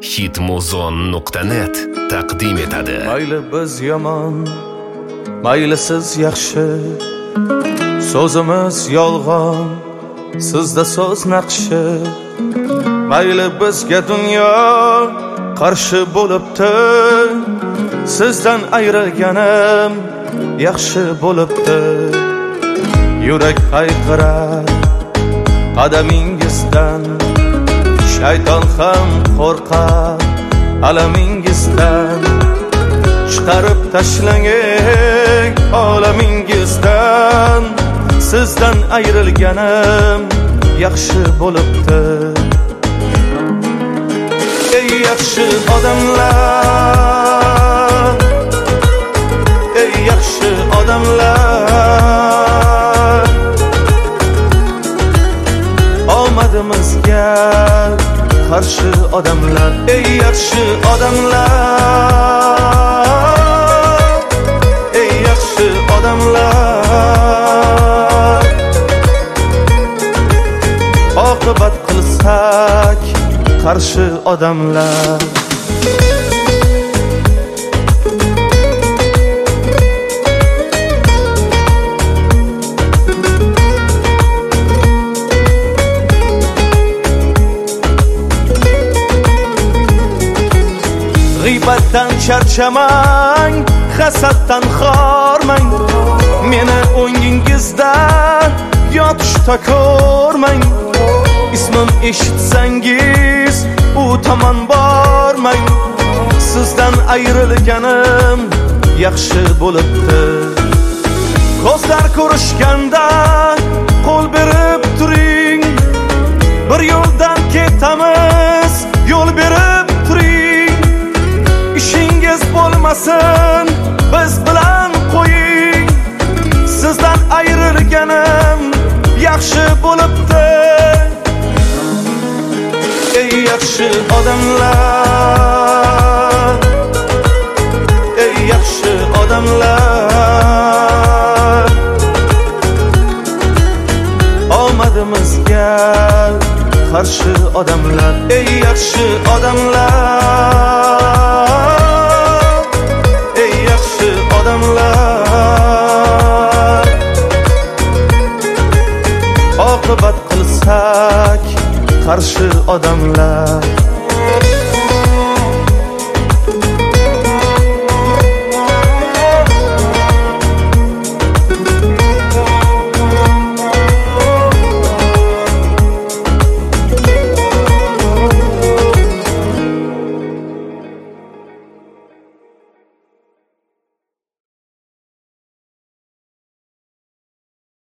hitmuzon.net taqdim etadi. Mayli biz yomon, mayli siz yaxshi, so'zimiz yolg'on, sizda so'z naqshi. Mayli bizga dunyo qarshi bo'libdi, sizdan ayrilganim yaxshi bo'libdi. Yurak hayqirar qadamingizdan, shayton ham qo'rqar alamingizdan. Chiqarib tashlang olamingizdan, sizdan ayrilganim yaxshi bo'libdi. Ey yaxshi odamlar, ey yaxshi odamlar, omadimizga qarshi odamlar. Ey yaxshi odamlar, ey yaxshi odamlar, oqibat qilsak qarshi odamlar. G'iybatdan charchamang, hasaddan xormang, meni o'ngingizda yotishda ko'rmang. Ismim eshitsangiz u tomon bormang, sizdan ayrilganim yaxshi bo'libdi. Ko'zlar ko'rishganda qo'l berib turing, bir yo'ldan ketamiz, yo'l berib turing. Ishingiz bo'lmasin, biz bilan qo'ying, sizdan ayrilganim yaxshi bo'libdi. Ey yaxshi odamlar, ey yaxshi odamlar, omadimizga qarshi odamlar. Ey yaxshi odamlar, ey yaxshi odamlar, oqibat qilsak qarshi odamlar.